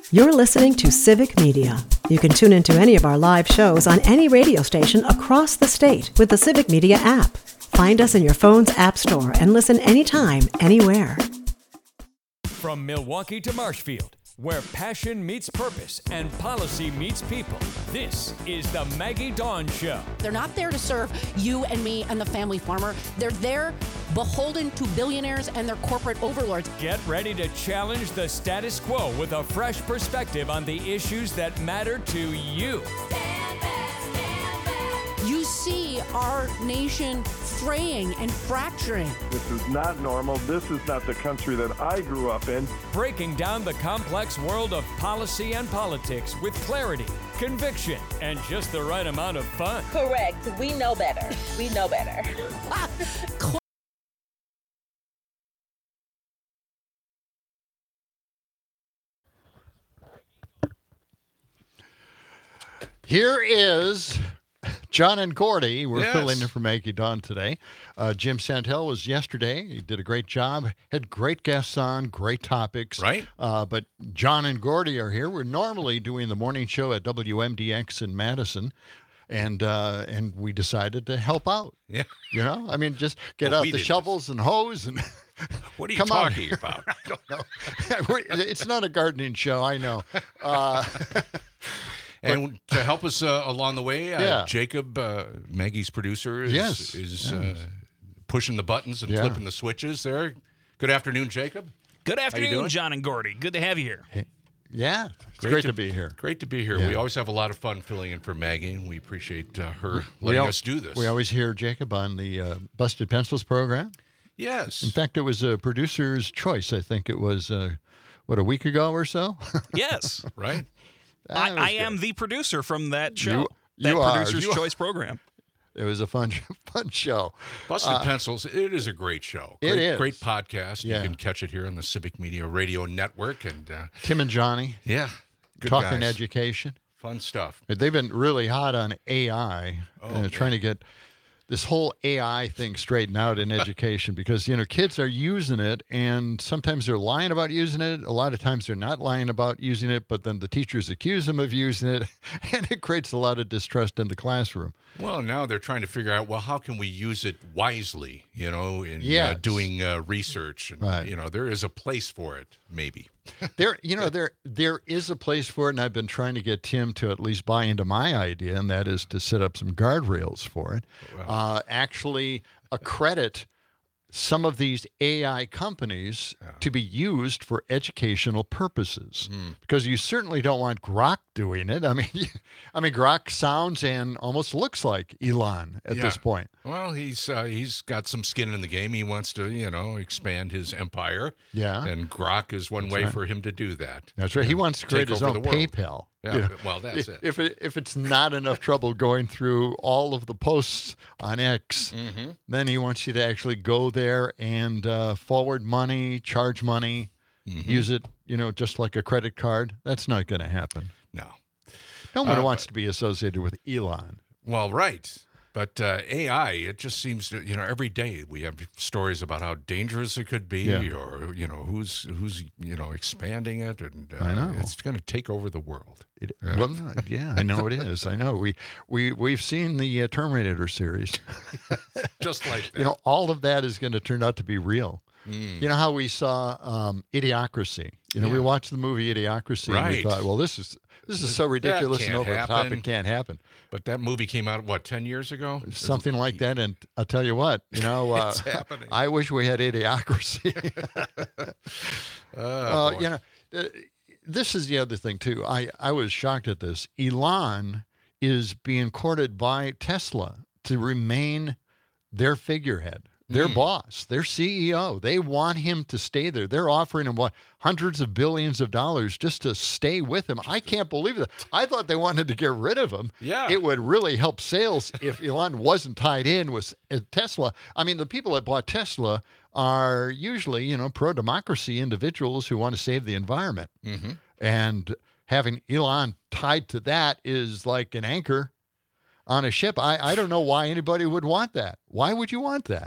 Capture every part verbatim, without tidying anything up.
You're listening to Civic Media. You can tune into any of our live shows on any radio station across the state with the Civic Media app. Find us in your phone's app store and listen anytime, anywhere. From Milwaukee to Marshfield, where passion meets purpose and policy meets people, this is the Maggie Dawn Show. They're not there to serve you and me and the family farmer. They're there beholden to billionaires and their corporate overlords. Get ready to challenge the status quo with a fresh perspective on the issues that matter to you. Stand back, stand back. You see our nation fraying and fracturing. This is not normal. This is not the country that I grew up in. Breaking down the complex world of policy and politics with clarity, conviction, and just the right amount of fun. Correct. We know better. We know better. Here is John and Gordy. We're Yes. filling in for Maggie Dawn today. Uh, Jim Santel was yesterday. He did a great job. Had great guests on, great topics. Right. Uh, but John and Gordy are here. We're normally doing the morning show at W M D X in Madison. And uh, and we decided to help out. Yeah. You know, I mean, just get Well, out we the didn't. shovels and hose and What are you come on. talking about? I don't know. We're- it's not a gardening show, I know. Uh, And to help us uh, along the way, uh, Yeah. Jacob, uh, Maggie's producer, is, Yes. is Yes. Uh, pushing the buttons and Yeah. flipping the switches there. Good afternoon, Jacob. Good doing? afternoon, John and Gordy. Good to have you here. yeah, it's great, to, be here. Great to be here. Yeah. We always have a lot of fun filling in for Maggie, and we appreciate uh, her We letting al- us do this. We always hear Jacob on the uh, Busted Pencils program. yes. In fact, it was a producer's choice. I think it was, uh, what, a week ago or so? Yes. Right? That I, was I good. am the producer from that show, You- that you are. Producer's You are. Choice program. It was a fun, fun show. Busted Uh, Pencils, it is a great show. It Great, is. Great podcast. Yeah. You can catch it here on the Civic Media Radio Network. And uh, Tim and Johnny yeah, good talking guys. education. Fun stuff. They've been really hot on A I, Oh, uh, trying to get this whole A I thing straightened out in education because, you know, kids are using it and sometimes they're lying about using it. A lot of times they're not lying about using it, but then the teachers accuse them of using it and it creates a lot of distrust in the classroom. Well, now they're trying to figure out, well, how can we use it wisely, you know, in uh, Yes. doing uh, research. And, Right. you know, there is a place for it, maybe. There, you know, there there is a place for it, and I've been trying to get Tim to at least buy into my idea, and that is to set up some guardrails for it. Uh, actually, accredit some of these A I companies to be used for educational purposes, because you certainly don't want Grok doing it. I mean, I mean, Grok sounds and almost looks like Elon at Yeah. this point. Well, he's uh, he's got some skin in the game. He wants to, you know, expand his empire. Yeah. And Grok is one way right. for him to do that. That's right. He wants to create Take his over own the world. PayPal. Yeah, You know, well, that's if, it. If it if it's not enough trouble going through all of the posts on X, Mm-hmm. then he wants you to actually go there and uh, forward money, charge money, Mm-hmm. use it, you know, just like a credit card. That's not going to happen. No. No one Uh, wants to be associated with Elon. Well, right. But uh, A I, it just seems to, you know, every day we have stories about how dangerous it could be, Yeah. or you know, who's who's you know expanding it, and uh, I know. it's going to take over the world. It, well, yeah, I know it is. I know. We we we've seen the uh, Terminator series. Just like that. You know, all of that is going to turn out to be real. You know how we saw um, Idiocracy? You know, we Yeah. watched the movie Idiocracy and we Right. thought, well, this is this is so ridiculous and can't over the top, happen. it can't happen. But that movie came out what ten years ago? Something like that. And I'll tell you what, you know, uh, It's happening. I wish we had Idiocracy. Oh, uh, boy. you know, uh, this is the other thing too. I, I was shocked at this. Elon is being courted by Tesla to remain their figurehead, their Mm. boss, their C E O. They want him to stay there. They're offering him what hundreds of billions of dollars just to stay with him. I can't believe that. I thought they wanted to get rid of him. Yeah. It would really help sales if Elon wasn't tied in with uh, Tesla. I mean, the people that bought Tesla are usually, you know, pro-democracy individuals who want to save the environment. Mhm. And having Elon tied to that is like an anchor on a ship. I, I don't know why anybody would want that. Why would you want that?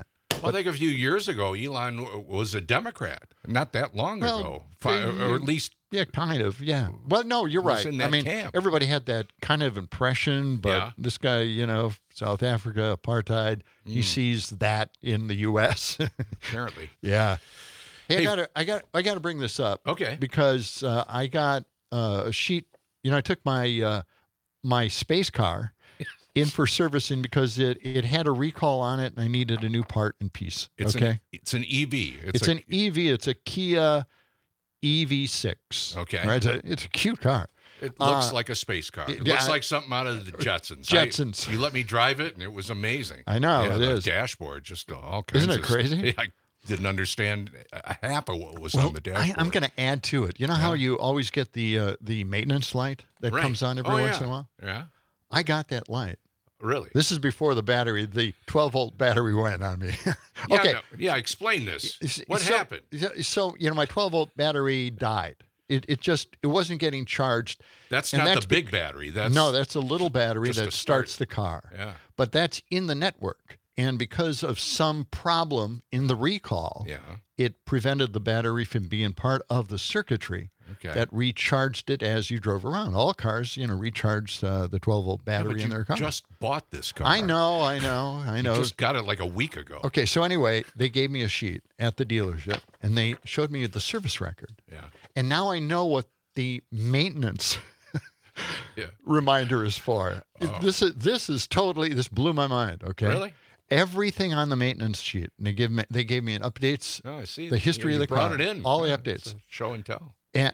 Well, I think a few years ago, Elon w- was a Democrat, not that long Well, ago, Fi- they- or at least Yeah, kind of. Yeah. Well, no, you're Was right. in I that mean, camp. everybody had that kind of impression, but Yeah. this guy, you know, South Africa, apartheid, he Mm. sees that in the U S apparently. Yeah. Hey, Hey. I got I got I got to bring this up. Okay. Because uh, I got uh, a sheet, you know, I took my uh, my space car in for servicing because it it had a recall on it and I needed a new part and piece. It's okay. An, it's an E V. It's, a, an E V. It's a Kia E V six. Okay. Right. It's a, it's a cute car. It looks Uh, like a space car. It yeah, looks I- like something out of the Jetsons. Jetsons. I, you let me drive it, and it was amazing. I know, yeah, it the is. Dashboard, just all kinds. Isn't it of- crazy? I didn't understand a half of what was Well, on the I, dashboard. I'm going to add to it. You know how Yeah. you always get the uh, the maintenance light that Right. comes on every Oh, once yeah. in a while? Yeah, I got that light. really. This is before the battery, the twelve volt battery went on me. Yeah, okay. no, yeah. Explain this. S- What so- happened? So, you know, my twelve volt battery died. It it just it wasn't getting charged. That's and not that's the big battery. That's No, that's a little battery just that to start starts the car. yeah, But that's in the network. And because of some problem in the recall, yeah. it prevented the battery from being part of the circuitry Okay. that recharged it as you drove around. All cars, you know, recharge uh, the twelve volt Yeah, but battery in you their car. just bought this car. I know, I know, I You know. just got it like a week ago. Okay, so anyway, they gave me a sheet at the dealership and they showed me the service record. Yeah. And now I know what the maintenance Yeah. reminder is for. Oh. This is this is totally this blew my mind, okay? Really? Everything on the maintenance sheet. And they give me they gave me an updates Oh, I see. The history You of the brought car, it in. all the Yeah, updates. it's a show and tell. and,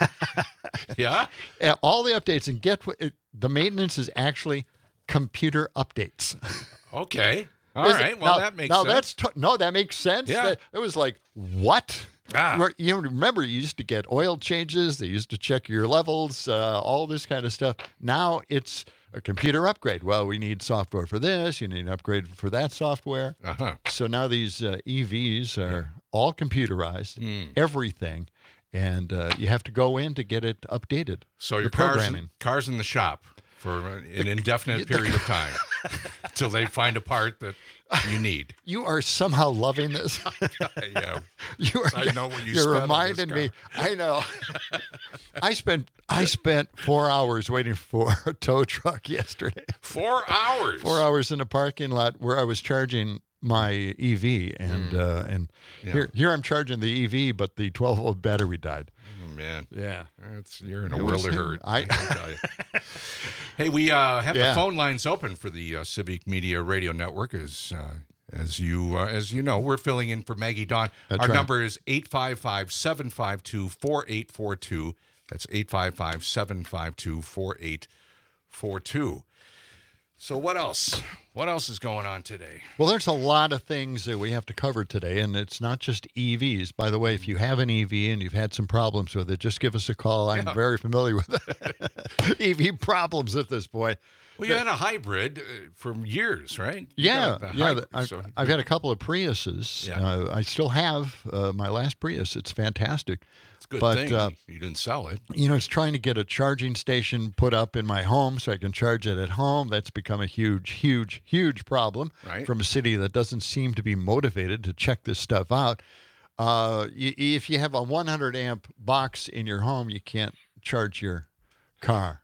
Yeah. and all the updates and get what it, the maintenance is actually computer updates. Okay. All Is it- right. Well, now- that makes now sense. that's to- no, that makes sense. Yeah. That- it was like what? Ah. Where- You know, remember you used to get oil changes. They used to check your levels, uh, all this kind of stuff. Now it's a computer upgrade. Well, we need software for this. You need an upgrade for that software. Uh-huh. So now these uh, E Vs are all computerized, Mm. everything, and uh, you have to go in to get it updated. So The your car's, programming. car's in the shop for an indefinite period of time until they find a part that you need. You are somehow loving this. Yeah. You are, I know what you You're spent on reminding this me. I know. I spent I spent four hours waiting for a tow truck yesterday. Four hours. Four hours in a parking lot where I was charging my E V, and uh, and Yeah. here here I'm charging the E V, but the twelve volt battery died. Oh, man. Yeah. It's, you're in a It world was- of hurt. I- can tell you. Hey, we uh, have Yeah. the phone lines open for the uh, Civic Media Radio Network. As uh, as you uh, as you know, we're filling in for Maggie Dawn. That's Our right. number is eight five five, seven five two, four eight four two. That's eight five five, seven five two, four eight four two. So what else? What else is going on today? Well, there's a lot of things that we have to cover today, and it's not just E Vs. By the way, if you have an E V and you've had some problems with it, just give us a call. I'm Yeah. very familiar with E V problems at this point. Well, you had a hybrid uh, for years, right? You Yeah, got the yeah. hybrid, the- I've, so- I've had a couple of Priuses. Yeah. Uh, I still have uh, my last Prius. It's fantastic. It's a good but, thing uh, you didn't sell it. You know, it's trying to get a charging station put up in my home so I can charge it at home. That's become a huge, huge, huge problem Right. from a city that doesn't seem to be motivated to check this stuff out. Uh, y- if you have a one hundred amp box in your home, you can't charge your car.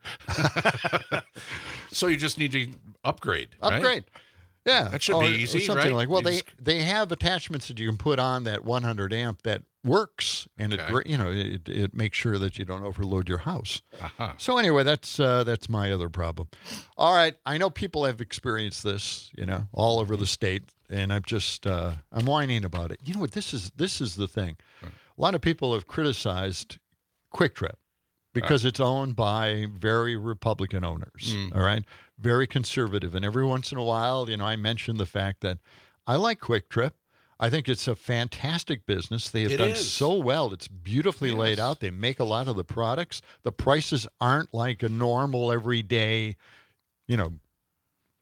So you just need to upgrade. right? Upgrade. Yeah, That should or- be or easy, something right? like. Well, You they just- they have attachments that you can put on that one hundred amp that works, and it Okay. gra- you know it, it makes sure that you don't overload your house. Uh-huh. So anyway, that's uh, that's my other problem. All right, I know people have experienced this, you know, all over the state, and I'm just uh, I'm whining about it. You know what? This is this is the thing. A lot of people have criticized Quick Trip because it's owned by very Republican owners. Mm. All right, very conservative, and every once in a while, you know, I mention the fact that I like Quick Trip. I think it's a fantastic business. They have It done is. so well. It's beautifully laid Yes. out. They make a lot of the products. The prices aren't like a normal everyday, you know,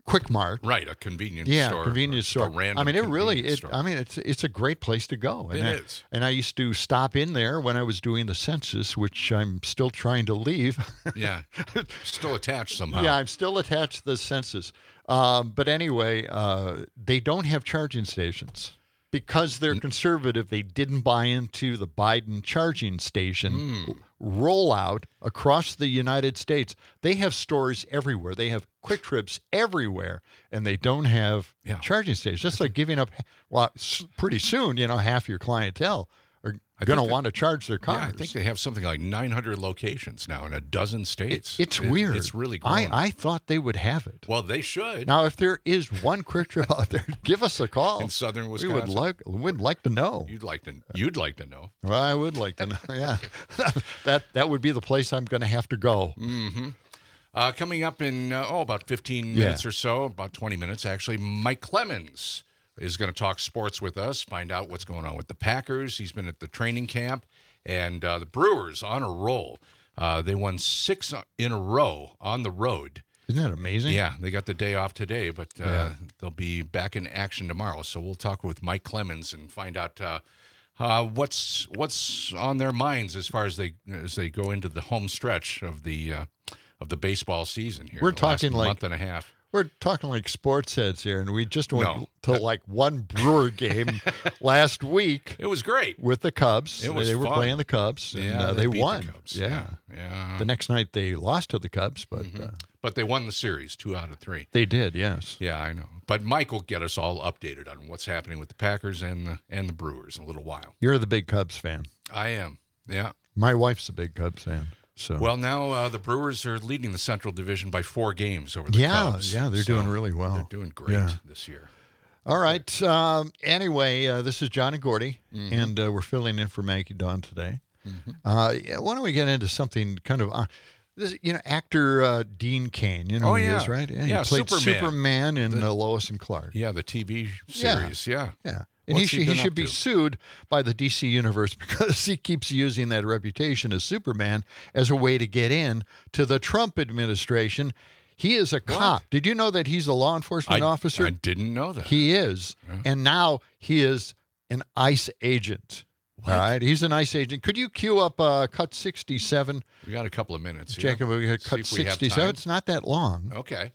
Quick Mart. Right, a convenience Yeah, store. convenience or store. a random I mean, it really. convenience It. store. I mean, it's it's a great place to go. And It I, is. And I used to stop in there when I was doing the census, which I'm still trying to leave. Yeah, still attached somehow. Yeah, I'm still attached to the census. Um, but anyway, uh, they don't have charging stations. Because they're conservative, they didn't buy into the Biden charging station Mm. rollout across the United States. They have stores everywhere. They have Quick Trips everywhere, and they don't have Yeah. charging stations. Just like giving up, well, s- pretty soon, you know, half your clientele are I going to think that- want to charge their cars. Yeah, I think they have something like nine hundred locations now in a dozen states. It's It- weird. It's really I, grown. I thought they would have it. well, they should. Now, if there is one Quick Trip out there, give us a call. in southern We Wisconsin, would like would like to know. you'd like to. You'd like to know. Well, I would like to know. Yeah, that that would be the place I'm going to have to go. Mm-hmm. Uh, coming up in uh, oh about fifteen Yeah. minutes or so, about twenty minutes actually. Mike Clemens is going to talk sports with us, find out what's going on with the Packers. He's been at the training camp, and uh, the Brewers on a roll. Uh, they won six in a row on the road. Isn't that amazing? Yeah, they got the day off today, but uh, Yeah. they'll be back in action tomorrow. So we'll talk with Mike Clemens and find out uh, uh, what's what's on their minds as far as they as they go into the home stretch of the uh, of the baseball season here. We're the last talking like- month and a half. We're talking like sports heads here, and we just went No. to like one Brewer game last week It was great. with the Cubs. It was they were fun. playing the Cubs, and Yeah, uh, they, beat the won. Cubs. Yeah. yeah. The next night they lost to the Cubs, but Mhm. uh, But they won the series, two out of three. they did. Yes. Yeah, I know. But Mike will get us all updated on what's happening with the Packers and the and the Brewers in a little while. You're the big Cubs fan. I am. Yeah. My wife's a big Cubs fan. So Well, now uh, the Brewers are leading the Central Division by four games over the yeah, Cubs. yeah, they're So doing really well. They're doing great Yeah. this year. All right. Um, anyway, uh, this is John and Gordy, Mhm. and uh, we're filling in for Maggie Dawn today. Mhm. Uh, yeah, why don't we get into something kind of, uh, this, you know, actor uh, Dean Cain, you know Oh, who he yeah. is, right? Yeah, he played Superman. Superman in The- uh, Lois and Clark. Yeah, the T V Yeah. series. Yeah. Yeah. And he, What's he should, he been should up be to? sued by the D C Universe because he keeps using that reputation as Superman as a way to get in to the Trump administration. He is a cop. Did you know that he's a law enforcement I, officer? I didn't know that. He is. Yeah. And now he is an ICE agent. What? All right. He's an ICE agent. Could you cue up uh, cut sixty-seven? We got a couple of minutes. here. Jacob, we got See cut if we have sixty-seven. time. It's not that long. Okay.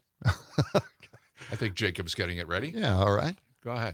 I think Jacob's getting it ready. Yeah. All right. Go ahead.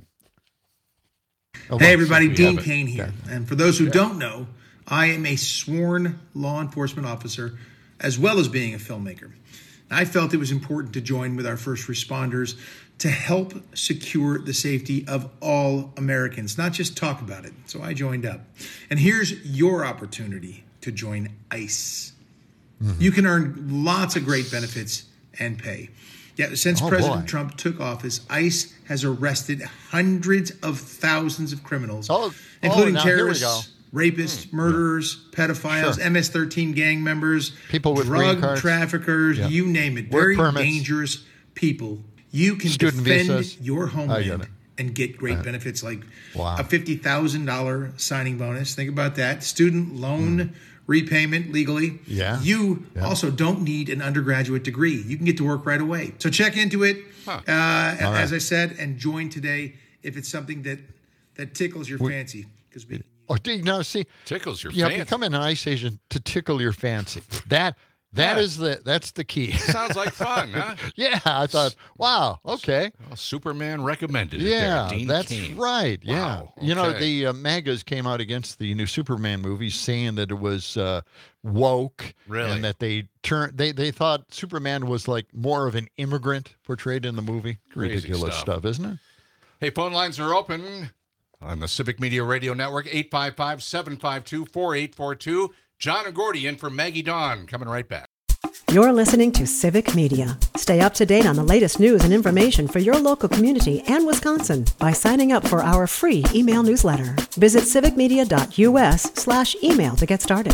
Oh, Hey well, everybody, we Dean have it. Cain here. And for those who don't know, I am a sworn law enforcement officer as well as being a filmmaker. I felt it was important to join with our first responders to help secure the safety of all Americans, not just talk about it. So I joined up. And here's your opportunity to join ICE. Mm-hmm. You can earn lots of great benefits and pay. Yeah, since Oh, President boy. Trump took office, ICE has arrested hundreds of thousands of criminals, Oh, including oh, now here we terrorists, rapists, murderers, pedophiles, Sure. M S thirteen gang members, People with green drug cards. traffickers, Yeah. you name it. Work Very permits. dangerous people. You can Student defend visas. your I get homeland it. and get great benefits like Wow. a fifty thousand dollars signing bonus. Think about that. Student loan repayment legally. Hmm. Yeah. You Yeah. also don't need an undergraduate degree. You can get to work right away. So check into it, Huh. uh, All right. as I said, and join today if it's something that, that tickles your fancy. Because we Oh, Dean, now see, Tickles your you have fancy. become an ICE agent to tickle your fancy. That that Yeah. is the that's the key. Sounds like fun, huh? Yeah, I thought, wow, okay. Well, Superman recommended it Yeah, there. Dean that's Cain. right. Yeah. Wow, You know, okay. the uh, MAGAs came out against the new Superman movie saying that it was uh, woke Really? and that they turned they, they thought Superman was like more of an immigrant portrayed in the movie. Crazy Ridiculous stuff. stuff, isn't it? Hey, phone lines are open on the Civic Media Radio Network, eight five five, seven five two, four eight four two. John and Gordy in for Maggie Dawn. Coming right back. You're listening to Civic Media. Stay up to date on the latest news and information for your local community and Wisconsin by signing up for our free email newsletter. Visit civicmedia.us slash email to get started.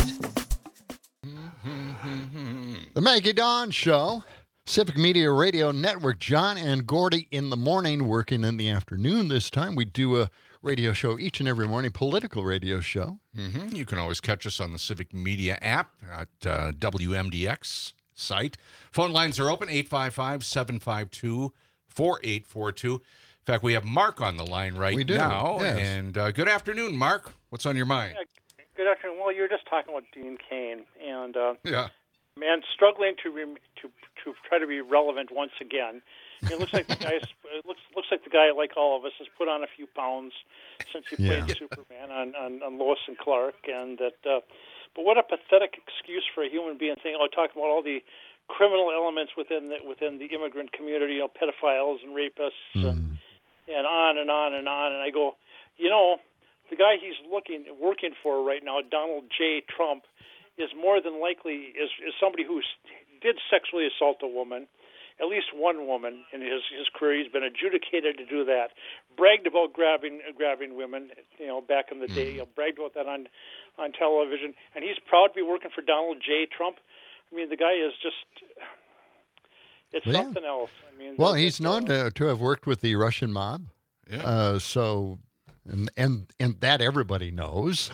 The Maggie Dawn Show, Civic Media Radio Network. John and Gordy in the morning, working in the afternoon this time. We do a radio show each and every morning, political radio show. Mm-hmm. You can always catch us on the Civic Media app at uh, W M D X site. Phone lines are open, eight five five, seven five two, four eight four two. In fact, we have Mark on the line right We do, now. yes. And uh, good afternoon, Mark. What's on your mind? Yeah, good afternoon. Well, you were just talking about Dean Cain, and uh, Yeah. man, struggling to re- to to try to be relevant once again. It looks like the guy's it looks looks like the guy, like all of us, has put on a few pounds since he played Yeah. Superman on, on, on Lois and Clark, and that. Uh, but what a pathetic excuse for a human being saying, "Oh, talking about all the criminal elements within the within the immigrant community, you know, pedophiles and rapists, Mm. and and on and on and on." And I go, you know, the guy he's looking working for right now, Donald J. Trump, is more than likely is, is somebody who did sexually assault a woman, at least one woman in his, his career. He's been adjudicated to do that. Bragged about grabbing grabbing women, you know, back in the day. You know, bragged about that on on television, and he's proud to be working for Donald J. Trump. I mean, the guy is just. It's Yeah. something else. I mean, Well, that- he's that, known uh, to, to have worked with the Russian mob. Yeah. Uh, so, and, and and that everybody knows.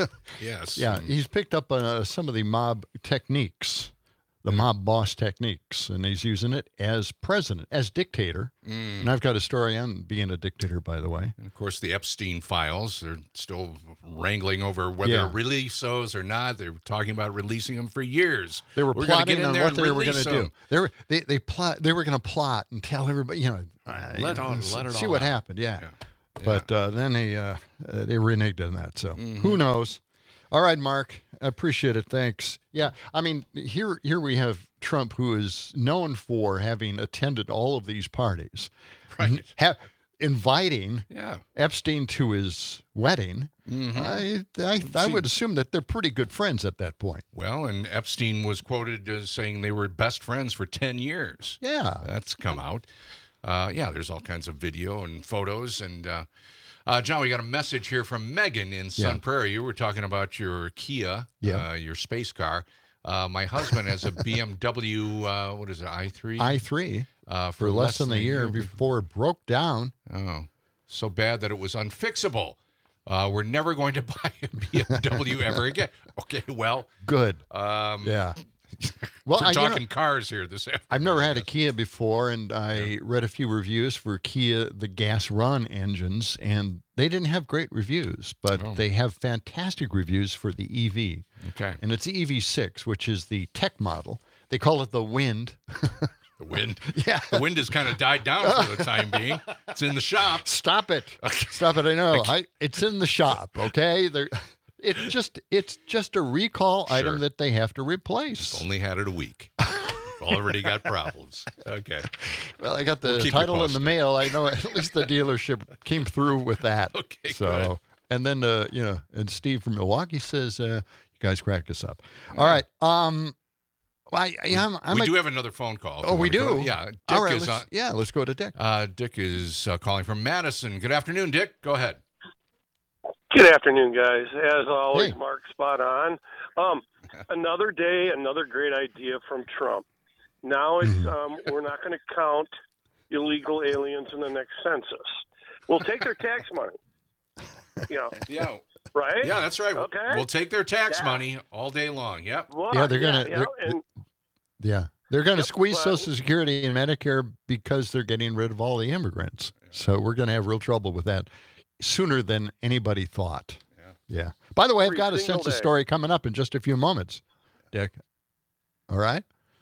Yes. Yeah, And- he's picked up uh, some of the mob techniques, the mob boss techniques, and he's using it as president, as dictator. Mm. And I've got a story on being a dictator, by the way. And of course, the Epstein files, they're still wrangling over whether Yeah. to release those or not. They're talking about releasing them for years. They were We're gonna get plotting in on there what and they were release going to do. them. They were they they plot. They were going to plot and tell everybody, you know, uh, Let you know, on- s- let it see all what out. happened. Yeah, Yeah. but uh, then they uh, uh, they reneged on that. So Mm-hmm. who knows? All right, Mark, I appreciate it. Thanks. Yeah, I mean, here here we have Trump, who is known for having attended all of these parties, Right. ha- inviting Yeah. Epstein to his wedding. Mhm. I I, I See- would assume that they're pretty good friends at that point. Well, and Epstein was quoted as saying they were best friends for ten years. Yeah. That's come out. Uh, yeah, there's all kinds of video and photos. And uh, uh, John, we got a message here from Megan in Sun Yeah. Prairie. You were talking about your Kia, Yeah. uh, your space car. Uh, my husband has a B M W, uh, what is it, i three? I three uh, for less than a year before it broke down. Oh, so bad that it was unfixable. Uh, we're never going to buy a B M W ever again. Okay, well, Good. um, Yeah. Well, we're I, you know, talking cars here this afternoon. I've never had a Kia before, and I read a few reviews for Kia, the gas run engines, and they didn't have great reviews, but Oh. they have fantastic reviews for the E V. Okay. And it's the E V six, which is the tech model. They call it the Wind. The wind. Yeah. The wind has kind of died down for the time being. It's in the shop. Stop it. Stop it. I know. I, it's in the shop, okay? They're, it's just it's just a recall Sure. item that they have to replace. Only had it a week. Already got problems. Okay. Well, I got the We'll keep you title in the posted. mail. I know at least the dealership came through with that. Okay, So, good. and then uh, you know, and Steve from Milwaukee says, uh, "You guys cracked us up." All right. Um, well, I, I, I'm, I'm we a- do have another phone call. if Oh, you we wanna go. do. Yeah. Dick All right. is let's- on. yeah. Let's go to Dick. Uh, Dick is uh, calling from Madison. Good afternoon, Dick. Go ahead. Good afternoon, guys. As always, Hey. Mark, spot on. Um, another day, another great idea from Trump. Now it's Mm-hmm. um, we're not going to count illegal aliens in the next census. We'll take their tax money. You know, Yeah. right? Yeah, that's right. Okay. We'll take their tax Yeah. money all day long. Yep. Well, Yeah, they're gonna- you know, they're- and Yeah, they're going to Yep, squeeze but- Social Security and Medicare because they're getting rid of all the immigrants. So we're going to have real trouble with that sooner than anybody thought. Yeah. Yeah. By the way, I've Every got a single census day. story coming up in just a few moments, Dick. All right.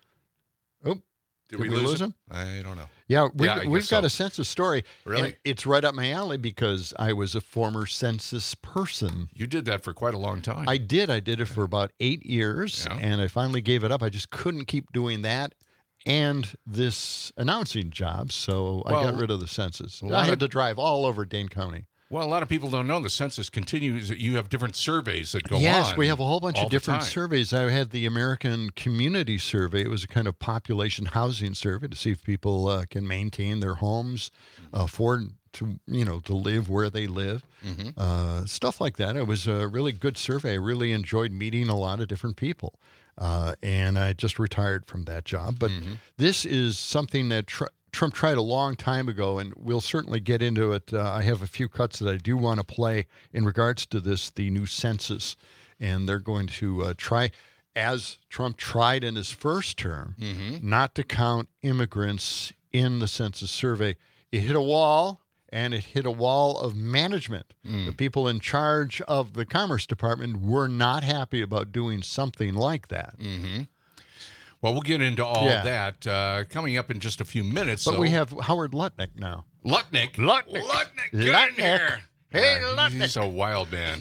Oh, Did, Did we, we lose, lose him? him? I don't know. yeah, we've, Yeah, I we've guess got so. a census story. Really? And it's right up my alley because I was a former census person. You did that for quite a long time. I did. I did it for about eight years, Yeah. and I finally gave it up. I just couldn't keep doing that and this announcing job, so I got Well, rid of the census. a I lot had of- to drive all over Dane County. Well, a lot of people don't know the census continues. You have different surveys that go on. Yes, we have a whole bunch all of the different time. surveys. I had the American Community Survey. It was a kind of population housing survey to see if people uh, can maintain their homes, afford to you know to live where they live, Mhm. uh, stuff like that. It was a really good survey. I really enjoyed meeting a lot of different people, uh, and I just retired from that job. But Mhm. this is something that tr- Trump tried a long time ago, and we'll certainly get into it. Uh, I have a few cuts that I do want to play in regards to this, the new census, and they're going to uh, try, as Trump tried in his first term, Mhm. not to count immigrants in the census survey. It hit a wall, and it hit a wall of management. Mm. The people in charge of the Commerce Department were not happy about doing something like that. Mm-hmm. Well, we'll get into all Yeah. that uh, coming up in just a few minutes. But so. we have Howard Lutnick now. Lutnick. Lutnick. Lutnick. Get in Lutnick. here. Hey, Uh, Lutnick. He's a wild man.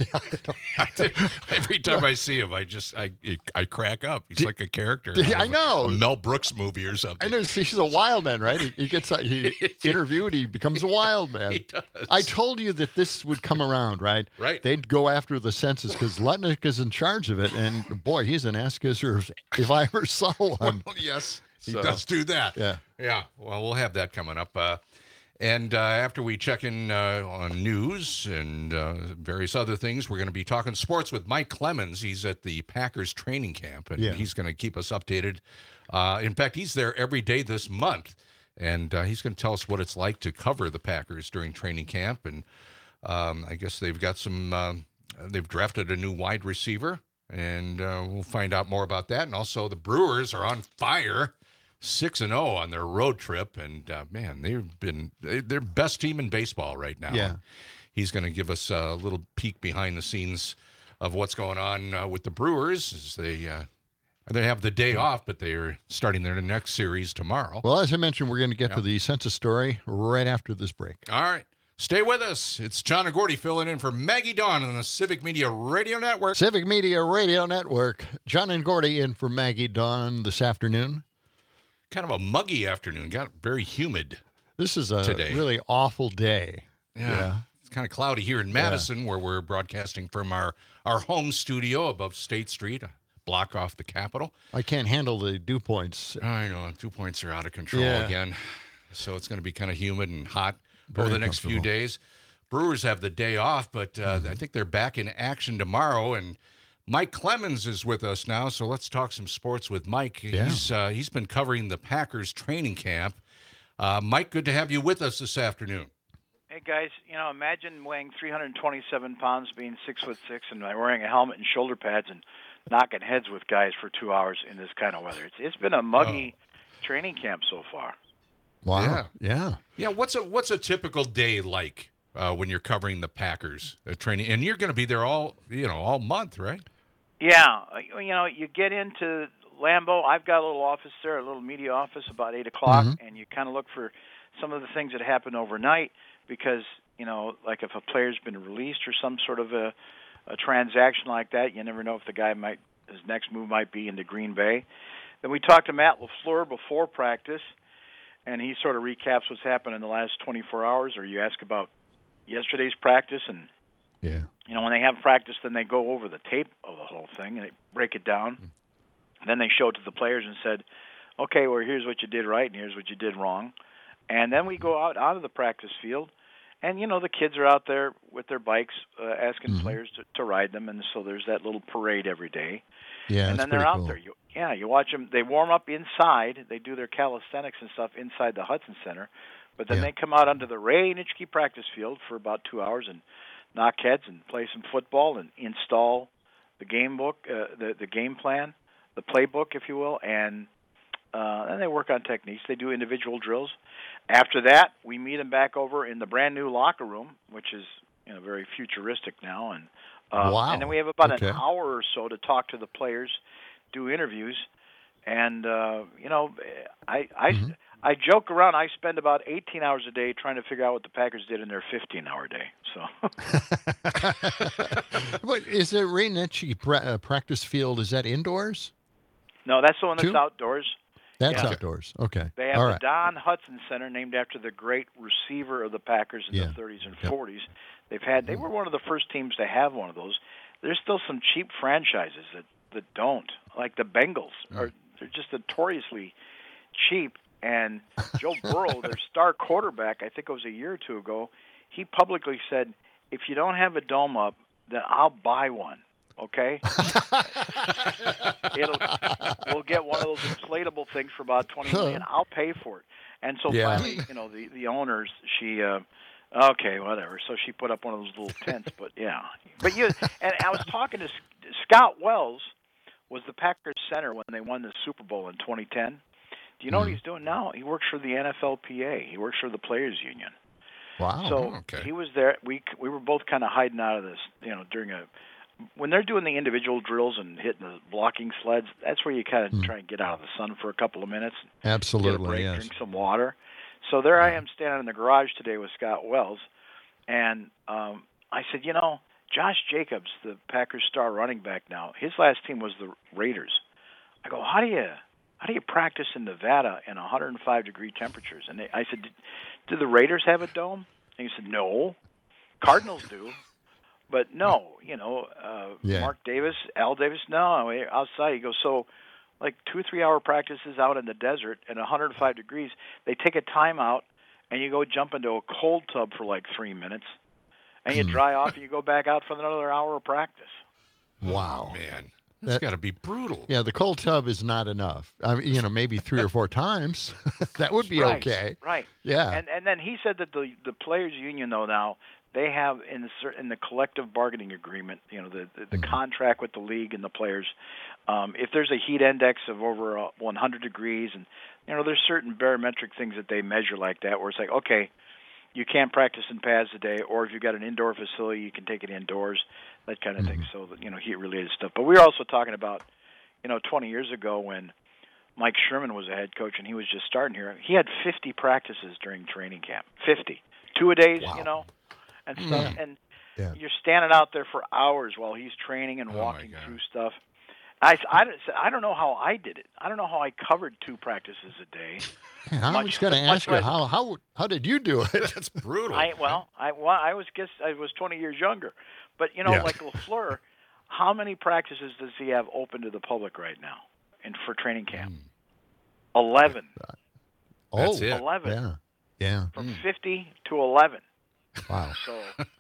Every time I see him, I just I I crack up. He's like a character. Did- out I of know. a Mel Brooks movie or something. I know he's a wild man, right? He, he gets he interviewed, he becomes a wild man. He does. I told you that this would come around, right? Right. They'd go after the census because Lutnick is in charge of it, and boy, he's an ass kisser if I ever saw one. Well, yes, he So, does do that. Yeah. Yeah. Well, we'll have that coming up. Uh, and uh, after we check in uh, on news and uh, various other things, we're going to be talking sports with Mike Clemens. He's at the Packers training camp, and Yeah. he's going to keep us updated. Uh, in fact, he's there every day this month, and uh, he's going to tell us what it's like to cover the Packers during training camp. And um, I guess they've got some, um they've drafted a new wide receiver, and uh, we'll find out more about that. And also, the Brewers are on fire. Six and zero on their road trip, and uh, man, they've been they- they're best team in baseball right now. Yeah. He's going to give us a little peek behind the scenes of what's going on uh, with the Brewers as they uh, they have the day off, but they are starting their next series tomorrow. Well, as I mentioned, we're going to get Yeah. to the census story right after this break. All right, stay with us. It's John and Gordy filling in for Maggie Dawn on the Civic Media Radio Network. Civic Media Radio Network. John and Gordy in for Maggie Dawn this afternoon. Kind of a muggy afternoon. Got very humid. This is a Today. really awful day. Yeah. It's kind of cloudy here in Madison, where we're broadcasting from our, our home studio above State Street, a block off the Capitol. I can't handle the dew points. I know, dew points are out of control Yeah. again. So it's going to be kind of humid and hot over Very the next few uncomfortable. days. Brewers have the day off, but uh, Mm-hmm. I think they're back in action tomorrow. And Mike Clemens is with us now, so let's talk some sports with Mike. Yeah. He's uh, he's been covering the Packers training camp. Uh, Mike, good to have you with us this afternoon. Hey guys, you know, imagine weighing three hundred twenty-seven pounds, being six foot six, and wearing a helmet and shoulder pads and knocking heads with guys for two hours in this kind of weather. It's it's been a muggy training camp so far. Wow. Yeah. Yeah. Yeah, what's a what's a typical day like uh, when you're covering the Packers uh, training? And you're going to be there all you know all month, right? Yeah, uh, you know, you get into Lambeau. I've got a little office there, a little media office, about eight o'clock, Mhm. and you kind of look for some of the things that happen overnight because, you know, like if a player's been released or some sort of a, a transaction like that, you never know if the guy might, his next move might be into Green Bay. Then we talked to Matt LaFleur before practice, and he sort of recaps what's happened in the last twenty-four hours, or you ask about yesterday's practice, and Yeah. you know, when they have practice, then they go over the tape of the whole thing and they break it down. And then they show it to the players and said, okay, well, here's what you did right and here's what you did wrong. And then we go out onto the practice field, and, you know, the kids are out there with their bikes uh, asking Mhm. players to, to ride them, and so there's that little parade every day. Yeah. and it's then they're pretty out cool. there. You, yeah, you watch them. They warm up inside. They do their calisthenics and stuff inside the Hudson Center. But then Yeah. they come out onto the Ray Nitschke practice field for about two hours and knock heads and play some football and install the game book, uh, the the game plan, the playbook, if you will, and uh, then they work on techniques. They do individual drills. After that, we meet them back over in the brand new locker room, which is, you know, very futuristic now, and uh, Wow. and then we have about Okay. an hour or so to talk to the players, do interviews, and uh, you know, I I. Mm-hmm. I joke around. I spend about eighteen hours a day trying to figure out what the Packers did in their fifteen-hour day. So, But is the Ray Nitschke pra- uh, practice field, is that indoors? no, that's the one that's Two? outdoors. That's Yeah. outdoors. Okay. They have All the right. Don Hudson Center, named after the great receiver of the Packers in Yeah. the thirties and Yep. forties. They've had. They were one of the first teams to have one of those. There's still some cheap franchises that that don't, like the Bengals. Are they're just notoriously cheap. And Joe Burrow, their star quarterback, I think it was a year or two ago, he publicly said, "If you don't have a dome up, then I'll buy one." Okay, it'll we'll get one of those inflatable things for about twenty million. I'll pay for it. And so Yeah. finally, you know, the the owners, she, uh, okay, whatever. So she put up one of those little tents. But yeah, but you and I was talking to Scott Wells, was the Packers center when they won the Super Bowl in twenty ten. Do you know Mm. what he's doing now? He works for the N F L P A. He works for the Players Union. Wow. So okay. he was there. We we were both kind of hiding out of this, you know, during a when they're doing the individual drills and hitting the blocking sleds. That's where you kind of Mm. try and get out of the sun for a couple of minutes. Absolutely, get a break, yes. drink some water. So there I am standing in the garage today with Scott Wells, and um, I said, you know, Josh Jacobs, the Packers star running back now, his last team was the Raiders. I go, how do you how do you practice in Nevada in one hundred five degree temperatures? And they, I said, do the Raiders have a dome? And he said, no. Cardinals do. But no, you know, uh, Yeah. Mark Davis, Al Davis, no, outside. He goes, so like two or three hour practices out in the desert at one hundred five degrees, they take a timeout and you go jump into a cold tub for like three minutes and you Hmm. dry off and you go back out for another hour of practice. Wow. Man, that's That- got to be brutal. Yeah, the cold tub is not enough. I mean, you know, maybe three or four times. That would be Right, okay. Right. Yeah. And and then he said that the the players union though now they have in the cer- in the collective bargaining agreement, you know, the the, the Mhm. contract with the league and the players, um, if there's a heat index of over uh, one hundred degrees, and you know, there's certain barometric things that they measure like that, where it's like, okay, you can't practice in pads today, or if you've got an indoor facility, you can take it indoors, that kind of thing. So that, you know, heat related stuff. But we were also talking about, you know, twenty years ago when Mike Sherman was a head coach and he was just starting here. He had fifty practices during training camp, fifty, two a days, Wow. you know, and stuff. Yeah. And Yeah. you're standing out there for hours while he's training and Oh, my walking God. through stuff. I, I, don't- I don't know how I did it. I don't know how I covered two practices a day. I Much- was going to much ask you less- how how how did you do it? That's brutal. I well, I well, I was guess I was twenty years younger, but you know, Yeah. like Lafleur, how many practices does he have open to the public right now, and for training camp? Eleven. Oh, That's it. Eleven. yeah, yeah. From fifty to eleven. Wow. So,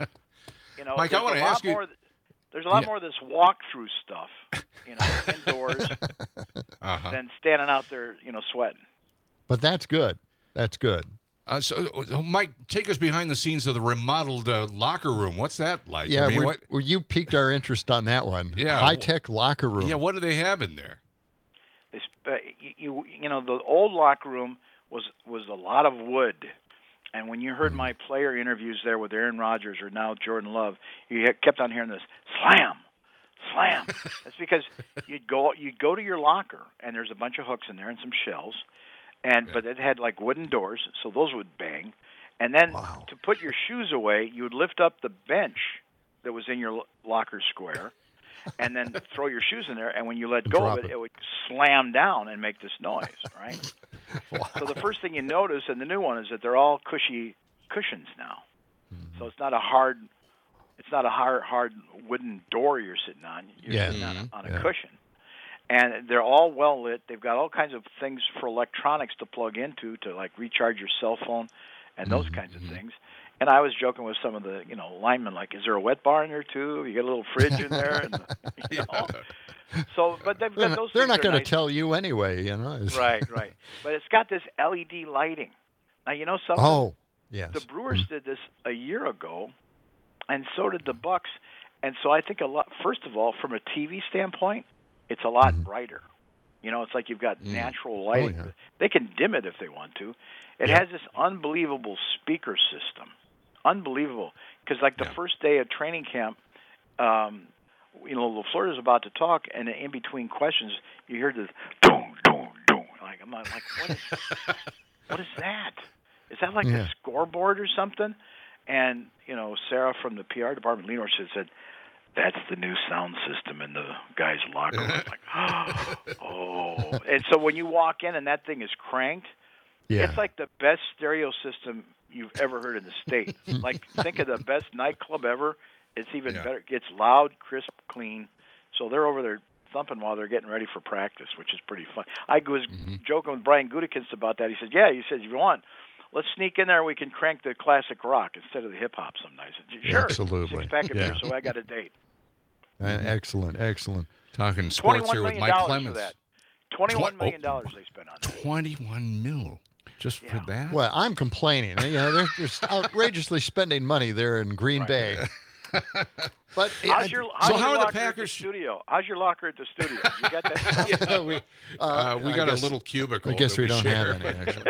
you know, Mike, I there's wanna a lot ask you- more. There's a lot Yeah. more of this walkthrough stuff, you know, indoors Uh-huh. than standing out there, you know, sweating. But that's good. That's good. Uh, so, uh, Mike, take us behind the scenes of the remodeled uh, locker room. What's that like? Yeah, I mean, we're- what, well, you piqued our interest on that one. Yeah. High tech locker room. yeah, what do they have in there? They, sp- you, you you know, the old locker room was was a lot of wood, and when you heard Mm. my player interviews there with Aaron Rodgers or now Jordan Love, you he- kept on hearing this slam, slam. That's because you'd go you'd go to your locker and there's a bunch of hooks in there and some shelves, and but it had like wooden doors, so those would bang, and then Wow. to put your shoes away, you would lift up the bench that was in your lo- locker square. And then throw your shoes in there, and when you let go Drop of it, it. it would slam down and make this noise, right? Wow. So the first thing you notice in the new one is that they're all cushy cushions now. Mm-hmm. So it's not a hard, it's not a hard, hard wooden door you're sitting on. You're Yeah. sitting on a, on a Yeah. cushion, and they're all well lit. They've got all kinds of things for electronics to plug into to like recharge your cell phone, and those Mm-hmm. kinds of things. And I was joking with some of the, you know, linemen, like, is there a wet bar in there too? You got a little fridge in there, and you know. So, but they've They're got not, those. they're things not are going to nice. tell you anyway, you know. It's- Right, right. But it's got this L E D lighting. Now you know something. Oh, yes. The Brewers did this a year ago, and so did the Bucks. And so I think a lot. First of all, from a T V standpoint, it's a lot brighter. You know, it's like you've got natural lighting. yeah. They can dim it if they want to. It Yeah. has this unbelievable speaker system. Unbelievable. Because like the Yeah. first day of training camp, um, you know, LaFleur is about to talk, and in between questions, you hear this boom, boom, boom. Like I'm not like, what is, what is that? Is that like Yeah. a scoreboard or something? And you know, Sarah from the P R department, Lenore, said, said that's the new sound system in the guys' locker room. Like, oh. And so when you walk in and that thing is cranked, Yeah. it's like the best stereo system you've ever heard in the state. Like, think of the best nightclub ever. It's even Yeah. better. It's loud, crisp, clean. So they're over there thumping while they're getting ready for practice, which is pretty fun. I was joking with Brian Gutekunst about that. He said, yeah, he said, if you want, let's sneak in there and we can crank the classic rock instead of the hip-hop some nights. I said, sure. Absolutely. Six-pack of Yeah. beer, so I got a date. Uh, excellent, excellent. Talking sports twenty-one here with million Mike dollars Clemens. for that. Twenty-one Twen- million oh. dollars they spent on that. twenty-one mil just for Yeah. that? Well, I'm complaining. You know, they're just outrageously spending money there in Green Right. Bay. But how's your, how's so your how are the locker Packers? at the studio? How's your locker at the studio? You got that? yeah, we, uh, Uh, we I got guess- a little cubicle. I guess that we don't share. have any, actually.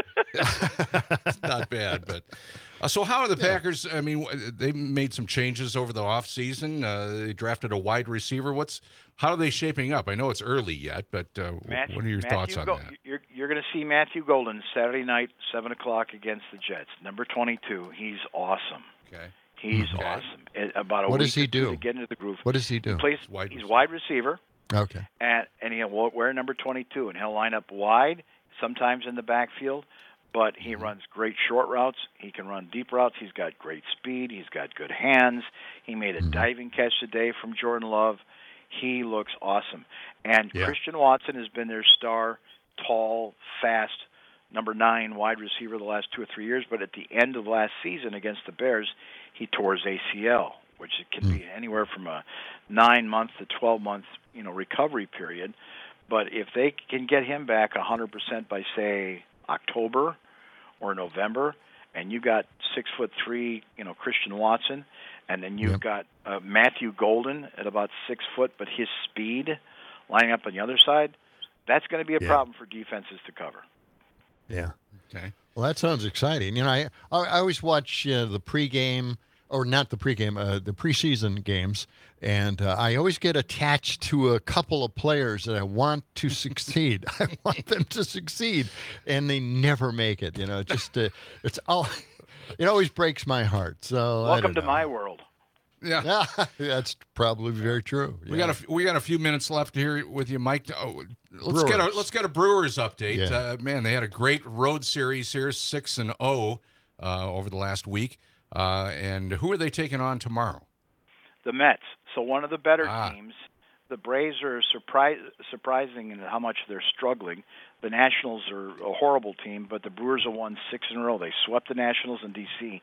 It's not bad, but uh, so how are the Packers? I mean, they made some changes over the offseason. Uh, they drafted a wide receiver. What's how are they shaping up? I know it's early yet, but uh, Matthew, what are your Matthew thoughts on Go- that? You're, you're going to see Matthew Golden Saturday night, seven o'clock against the Jets. Number twenty-two. He's awesome. Okay. He's Okay. awesome. It, about a What week does he or two do? to get into the groove. What does he do? He plays. Wide he's receiver. wide receiver, Okay. and and he'll wear number twenty-two, and he'll line up wide, sometimes in the backfield. But he Mm-hmm. runs great short routes. He can run deep routes. He's got great speed. He's got good hands. He made a Mm-hmm. diving catch today from Jordan Love. He looks awesome. And Yeah. Christian Watson has been their star, tall, fast, number nine wide receiver the last two or three years. But at the end of last season against the Bears, he tore his A C L, which it can be anywhere from a nine-month to twelve-month, you know, recovery period. But if they can get him back one hundred percent by, say, October or November, and you got six foot three, you know, Christian Watson, and then you've Yep. got uh, Matthew Golden at about six foot, but his speed lining up on the other side, that's going to be a Yeah. problem for defenses to cover. Yeah. Okay. Well, that sounds exciting. You know, I I, I always watch uh, the pregame, or not the pregame, uh, the preseason games, and uh, I always get attached to a couple of players that I want to succeed. I want them to succeed, and they never make it. You know, just uh, it's all. It always breaks my heart. So I Welcome don't to know. my world. Yeah. Yeah, that's probably very true. We Yeah. got a we got a few minutes left here with you, Mike. Oh, let's get a Brewers. let's get a Brewers update. Yeah. Uh, man, they had a great road series here, six and zero uh, over the last week. Uh, and who are they taking on tomorrow? The Mets. So one of the better Ah. teams. The Braves are surprise, surprising in how much they're struggling. The Nationals are a horrible team, but the Brewers have won six in a row. They swept the Nationals in D C,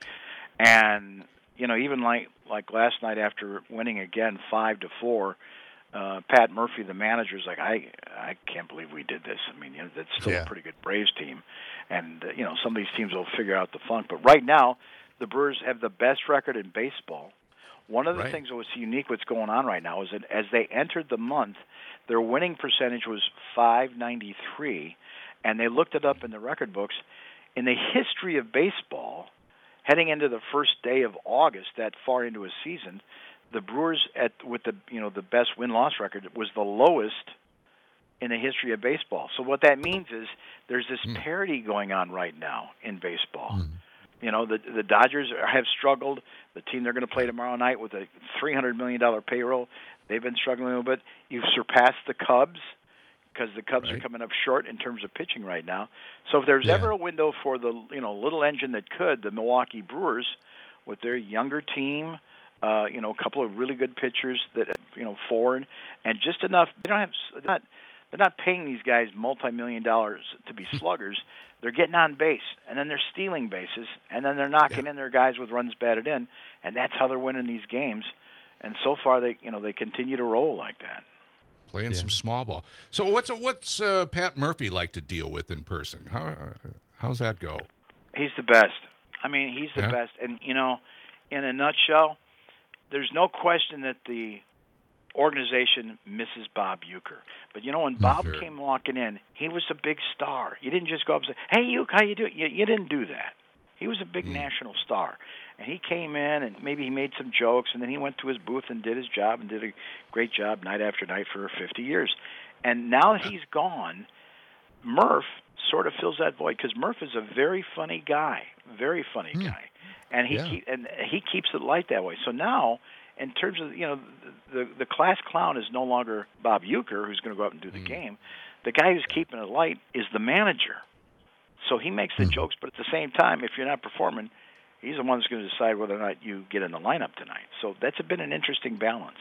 and you know, even like like last night after winning again five to four, uh, Pat Murphy, the manager, is like, I I can't believe we did this. I mean, you know, that's still Yeah. a pretty good Braves team, and uh, you know, some of these teams will figure out the funk. But right now, the Brewers have the best record in baseball. One of the Right. things that was unique what's going on right now is that as they entered the month, their winning percentage was five ninety-three, and they looked it up in the record books. In the history of baseball, heading into the first day of August, that far into a season, the Brewers at with the you know the best win-loss record was the lowest in the history of baseball. So what that means is there's this parity going on right now in baseball. You know, the the Dodgers have struggled. The team they're going to play tomorrow night with a three hundred million dollars payroll, they've been struggling a little bit. You've surpassed the Cubs because the Cubs Right. are coming up short in terms of pitching right now. So if there's Yeah. ever a window for the you know little engine that could, the Milwaukee Brewers, with their younger team, uh, you know, a couple of really good pitchers that you know forward, and just enough. They don't have. They're not. They're not paying these guys multi-million dollars to be sluggers. They're getting on base, and then they're stealing bases, and then they're knocking in their guys with runs batted in, and that's how they're winning these games. And so far, they you know they continue to roll like that. Playing Yeah. some small ball. So what's what's uh, Pat Murphy like to deal with in person? How how's that go? He's the best. I mean, he's the Yeah. best. And, you know, in a nutshell, there's no question that the organization misses Bob Uecker. But, you know, when Bob Sure. came walking in, he was a big star. You didn't just go up and say, hey, Uecker, how you doing? You, you didn't do that. He was a big national star. And he came in, and maybe he made some jokes, and then he went to his booth and did his job and did a great job night after night for fifty years. And now that he's gone, Murph sort of fills that void because Murph is a very funny guy, very funny guy, and he Yeah. keep, and he keeps it light that way. So now, in terms of you know the the class clown is no longer Bob Uecker, who's going to go out and do the game. The guy who's keeping it light is the manager. So he makes the jokes, but at the same time, if you're not performing, he's the one who's going to decide whether or not you get in the lineup tonight. So that's been an interesting balance.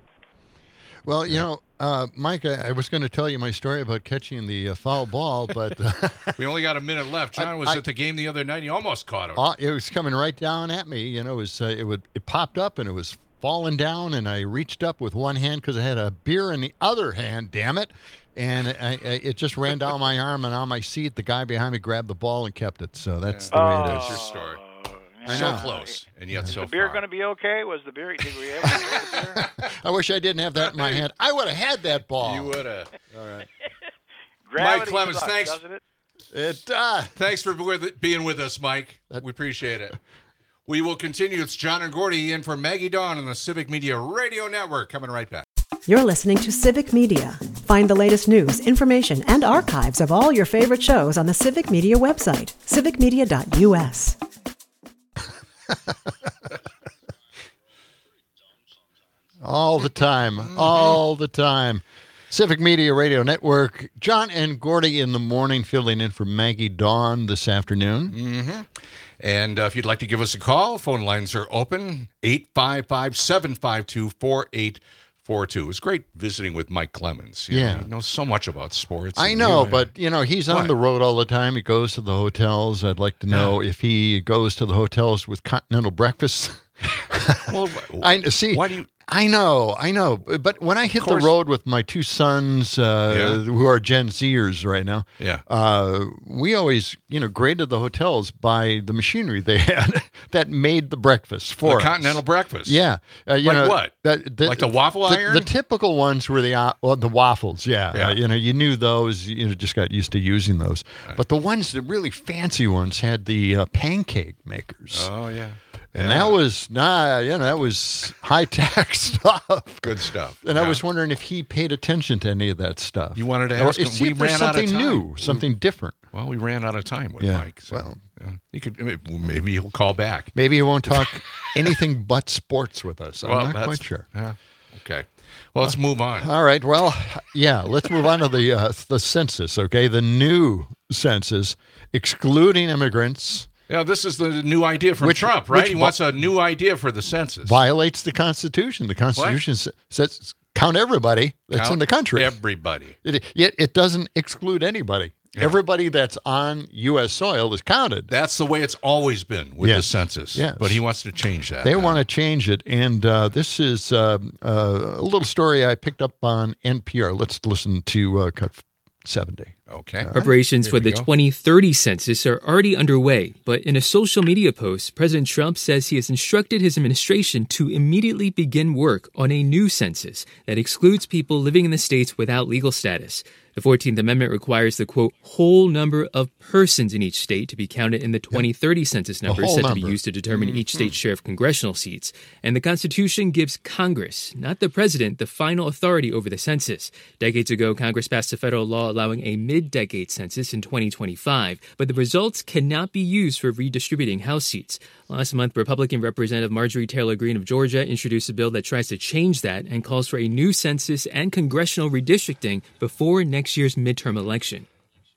Well, you know, uh, Mike, I, I was going to tell you my story about catching the uh, foul ball, but uh, We only got a minute left. John I- was I- at the game the other night. He almost caught him. uh, it was coming right down at me. You know, it was uh, it would it popped up and it was falling down, and I reached up with one hand because I had a beer in the other hand. Damn it! And I, I, it just ran down my arm and on my seat. The guy behind me grabbed the ball and kept it. So that's the way it That's is. your story. I So know. close, and yet so the beer far. going to be okay? Was the beer? Did we have the beer? I wish I didn't have that in my hand. I would have had that ball. You would have. All right. Gravity Mike Clemens, sucks, thanks. doesn't it? It does. Thanks for with, being with us, Mike. We appreciate it. We will continue. It's John and Gordy in for Maggie Dawn on the Civic Media Radio Network. Coming right back. You're listening to Civic Media. Find the latest news, information, and archives of all your favorite shows on the Civic Media website, civic media dot u s. All the time. All the time. Civic Media Radio Network. John and Gordy in the morning, filling in for Maggie Dawn this afternoon. Mm-hmm. And uh, if you'd like to give us a call, phone lines are open, eight five five, seven five two, four eight four two. It's great visiting with Mike Clemens. You Yeah. know, he knows so much about sports. I and know, you- but, you know, he's on What? the road all the time. He goes to the hotels. I'd like to know if he goes to the hotels with continental breakfast. Well, I see. why do you... I know, I know. But when I hit the course. road with my two sons, uh, Yeah. who are Gen Zers right now, Yeah. uh, we always, you know, graded the hotels by the machinery they had that made the breakfast for The us. continental breakfast. Yeah, uh, you Like know, what? that- the- Like the waffle the, iron? The typical ones were the uh, well, the waffles. Yeah, Yeah. Uh, you know, you knew those. You know, just got used to using those. But the ones, the really fancy ones, had the uh, pancake makers. Oh, yeah. And Yeah. that was nah, you know, that was high tech stuff. Good stuff. And I Yeah. was wondering if he paid attention to any of that stuff. You wanted to Or ask him. see We if there's ran out of something time. new, something different. Well, we ran out of time with Yeah, Mike. So, well. yeah, he could maybe he'll call back. Maybe he won't talk anything but sports with us. I'm Well, not that's- quite sure. Yeah. Okay. Well, let's move on. All right. Well, yeah. Let's move on to the uh, the census. Okay, the new census, excluding immigrants, Yeah, this is the new idea from Which- Trump, right? which He vi- wants a new idea for the census. violates the Constitution. The Constitution s- says count everybody that's Count in the country. Everybody. It, yet it doesn't exclude anybody. Everybody that's on U S soil is counted. That's the way it's always been with Yes. the census. Yes. But he wants to change that. They now. want to change it. And uh, this is uh, uh, a little story I picked up on N P R. Let's listen to uh, cut seventy. Okay. Preparations Here for we the go. twenty thirty census are already underway, but in a social media post, President Trump says he has instructed his administration to immediately begin work on a new census that excludes people living in the states without legal status. The fourteenth Amendment requires the, quote, whole number of persons in each state to be counted in the twenty thirty census numbers whole set to number. be used to determine each state's share of congressional seats. And the Constitution gives Congress, not the president, the final authority over the census. Decades ago, Congress passed a federal law allowing a mid-decade census in twenty twenty-five, but the results cannot be used for redistributing House seats. Last month, Republican Representative Marjorie Taylor Greene of Georgia introduced a bill that tries to change that and calls for a new census and congressional redistricting before next year's midterm election.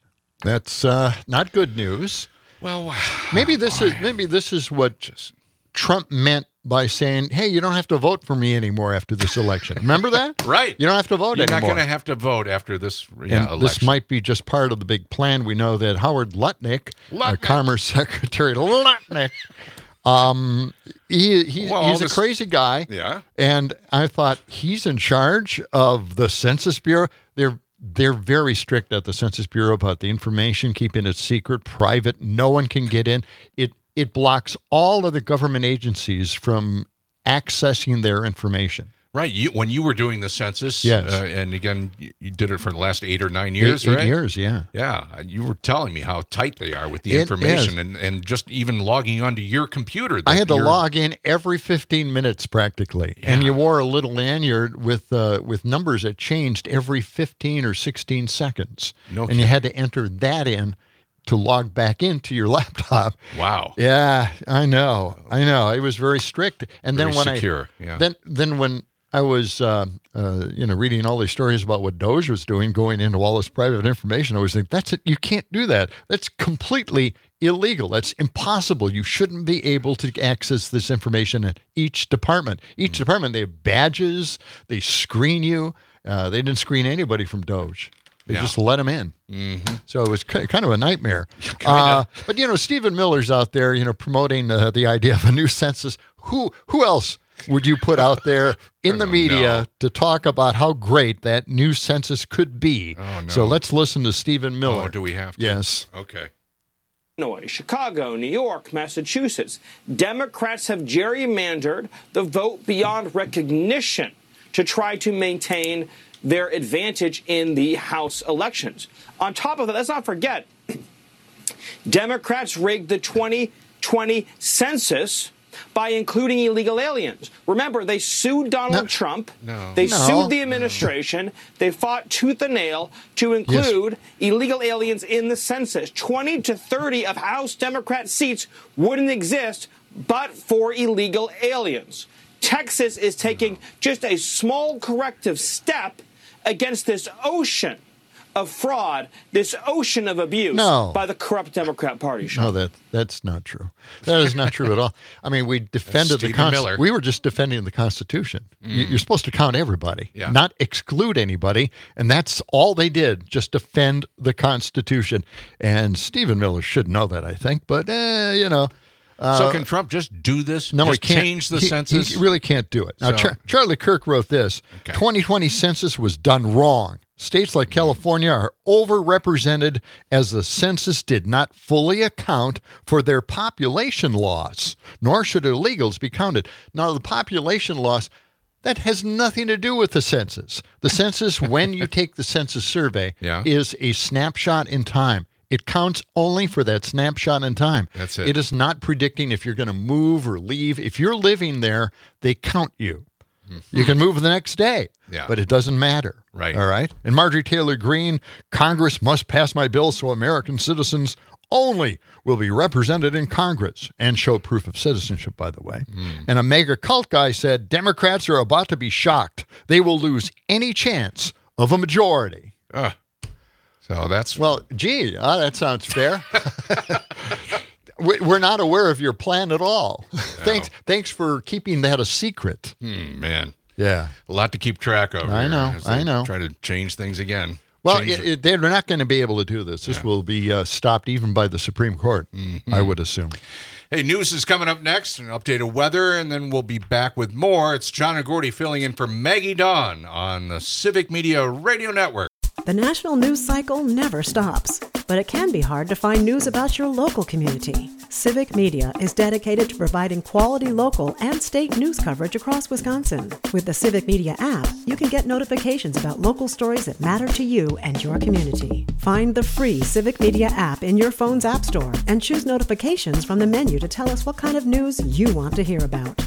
That's uh, not good news. Well, maybe this is maybe this is what Trump meant by saying, "Hey, you don't have to vote for me anymore after this election." Remember that? Right. You don't have to vote You're anymore. not going to have to vote after this yeah, and election. this might be just part of the big plan. We know that Howard Lutnick, our Lutnick. Commerce Secretary Lutnick, um, he, he Well, he's this- a crazy guy. Yeah. And I thought he's in charge of the Census Bureau. They're they're very strict at the Census Bureau about the information, keeping it secret, private. No one can get in. It it blocks all of the government agencies from accessing their information. Right. You, when you were doing the census, Yes. uh, and again, you, you did it for the last eight or nine years, eight, right? eight years, yeah. Yeah. You were telling me how tight they are with the It information is. and, and just even logging onto your computer. I had to you're- log in every fifteen minutes practically, and you wore a little lanyard with uh, with numbers that changed every fifteen or sixteen seconds, No and you had to enter that in to log back into your laptop. Wow. Yeah, I know, I know. It was very strict, and Very then when secure, I yeah. then then when I was uh, uh, you know reading all these stories about what Doge was doing, going into all this private information, I was thinking, that's it. You can't do that. That's completely illegal. That's impossible. You shouldn't be able to access this information at each department. Each Mm. department, they have badges. They screen you. Uh, they didn't screen anybody from Doge. They Yeah. just let them in. Mm-hmm. So it was ki- kind of a nightmare. Uh, but, you know, Stephen Miller's out there, you know, promoting uh, the idea of a new census. Who who else would you put out there in the media to talk about how great that new census could be? Oh, no. So let's listen to Stephen Miller. Oh, do we have to? Yes. Okay. Illinois, Chicago, New York, Massachusetts, Democrats have gerrymandered the vote beyond recognition to try to maintain their advantage in the House elections. On top of that, let's not forget, Democrats rigged the twenty twenty census by including illegal aliens. Remember, they sued Donald no. Trump. No. They no. sued the administration. No. They fought tooth and nail to include yes. illegal aliens in the census. twenty to thirty of House Democrat seats wouldn't exist but for illegal aliens. Texas is taking no. just a small corrective step against this ocean of fraud, this ocean of abuse no. by the corrupt Democrat Party. Sean. No, that that's not true. That is not true at all. I mean, we defended the Constitution. We were just defending the Constitution. Mm. You're supposed to count everybody, yeah. not exclude anybody, and that's all they did, just defend the Constitution. And Stephen Miller should know that, I think, but, eh, you know. Uh, so can Trump just do this? No, just he can't. Change the he, census? He really can't do it. Now, So- Char- Charlie Kirk wrote this. Okay. twenty twenty census was done wrong. States like California are overrepresented as the census did not fully account for their population loss, nor should illegals be counted. Now, the population loss, that has nothing to do with the census. The census, when you take the census survey, Yeah. is a snapshot in time. It counts only for that snapshot in time. That's it. It is not predicting if you're going to move or leave. If you're living there, they count you. You can move the next day, Yeah. but it doesn't matter. Right. All right. And Marjorie Taylor Greene, Congress must pass my bill so American citizens only will be represented in Congress and show proof of citizenship, by the way. Mm. And a mega cult guy said Democrats are about to be shocked. They will lose any chance of a majority. Uh, so that's Well, gee, uh, that sounds fair. We- We're not aware of your plan at all. thanks, thanks for keeping that a secret. Hmm, man. Yeah. A lot to keep track of. I here know, as they I know. Try to change things again. Well, Change it, it, they're not going to be able to do this. This Yeah. will be uh, stopped even by the Supreme Court, Mhm. I would assume. Hey, news is coming up next, an update of weather, and then we'll be back with more. It's John and Gordy filling in for Maggie Dawn on the Civic Media Radio Network. The national news cycle never stops, but it can be hard to find news about your local community. Civic Media is dedicated to providing quality local and state news coverage across Wisconsin. With the Civic Media app, you can get notifications about local stories that matter to you and your community. Find the free Civic Media app in your phone's app store and choose notifications from the menu to tell us what kind of news you want to hear about.